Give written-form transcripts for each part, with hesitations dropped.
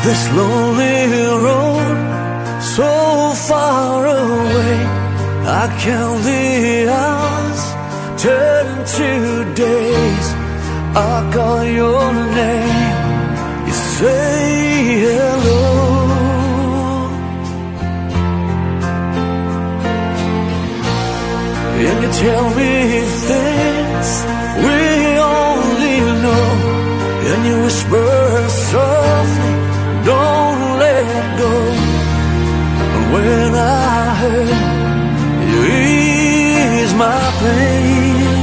This lonely road, so far away, I count the hours, turn to days. I call your name, you say hello, and you tell me things we only know, and you whisper softly, don't let go. When I hurt, you ease my pain,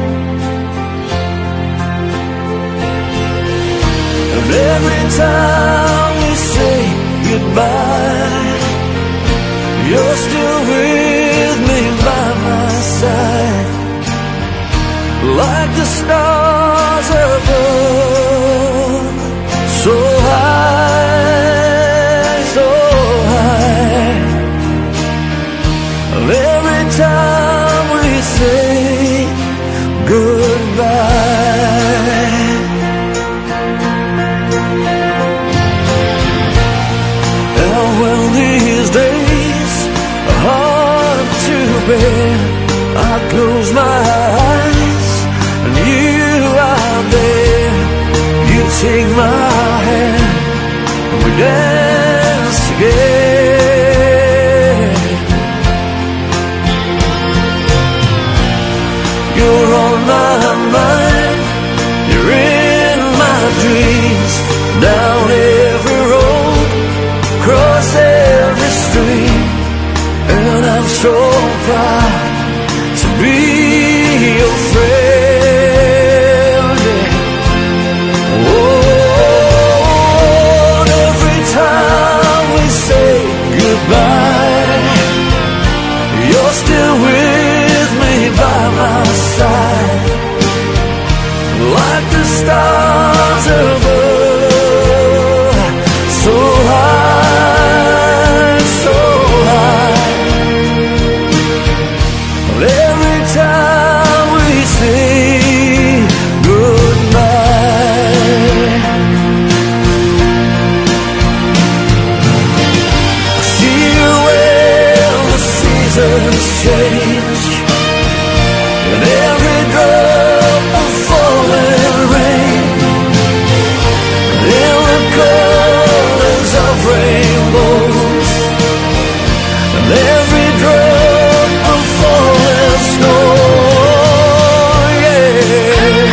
and every time we say goodbye, you're still with me by my side, like the stars above, so high, so high. And every time we say goodbye, and when these days are hard to bear, I close my eyes and you are there. You take my hand, we dance again. You're on my mind, you're in my dreams, down every road, across every street, and I'm so proud to be your friend, yeah. Oh, and every time we say goodbye, you're still with me by my side, like the stars above, so high, so high. Every time we say goodbye, I see you when the seasons change, and every drop of falling rain, in the colors of rainbows, and every drop of falling snow, yeah.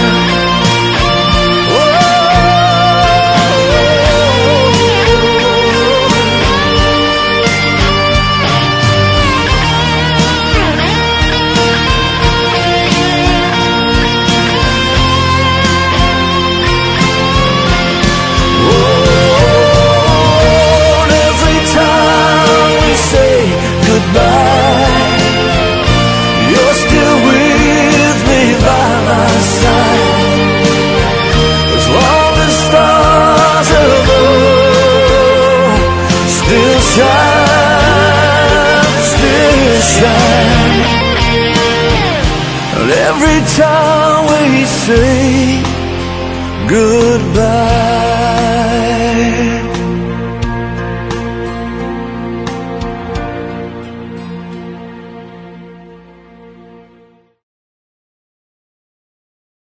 You're still with me by my side, as long as stars above still shine, still shine. And every time we say goodbye,